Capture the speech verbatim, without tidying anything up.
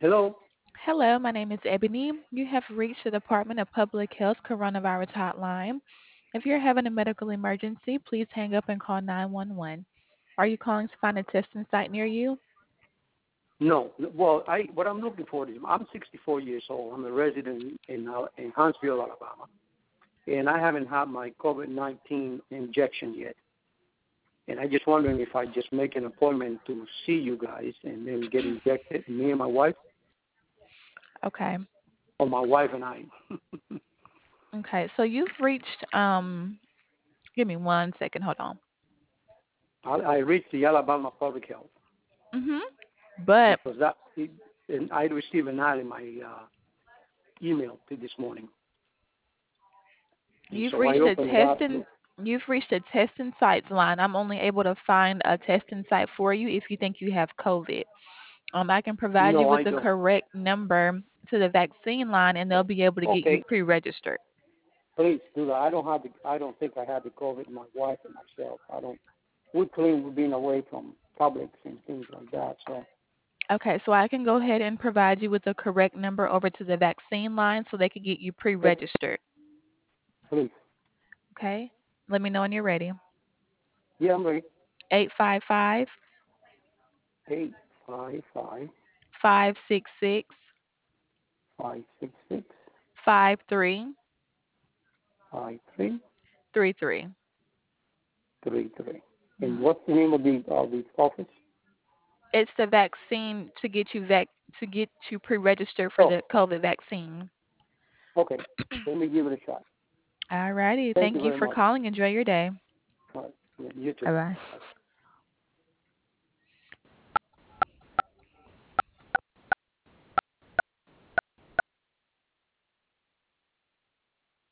Hello? Hello, my name is Ebony. You have reached the Department of Public Health Coronavirus Hotline. If you're having a medical emergency, please hang up and call nine one one. Are you calling to find a testing site near you? No. Well, I what I'm looking for is I'm sixty-four years old. I'm a resident in uh, in Huntsville, Alabama, and I haven't had my COVID nineteen injection yet. And I just wondering if I just make an appointment to see you guys and then get injected, me and my wife, Okay. or my wife and I. Okay. So you've reached um give me one second, hold on. I, I reached the Alabama Public Health Mhm. But because that and I received an ad in my uh, email to this morning, and you've so I reached a opened it up. testing you've reached a testing sites line. I'm only able to find a testing site for you if you think you have COVID. Um, I can provide you No, with I the don't. correct number to the vaccine line, and they'll be able to get you Okay, pre-registered. please do that. I don't have the. I don't think I had the COVID. My wife and myself. I don't. We're clean. We're being away from publics and things like that. So Okay, so I can go ahead and provide you with the correct number over to the vaccine line so they can get you yes, pre-registered. please. Okay, let me know when you're ready. Yeah, I'm ready. Eight five five Eight five five five six six five six six five three five three three three. three three. And what's the name of the of the office? It's the vaccine to get you vac to get you pre-registered for Oh, the COVID vaccine. okay. Let me give it a shot. All righty. Thank you Thank you very for much. calling. Enjoy your day. All right. Yeah, you too. Bye bye. Bye.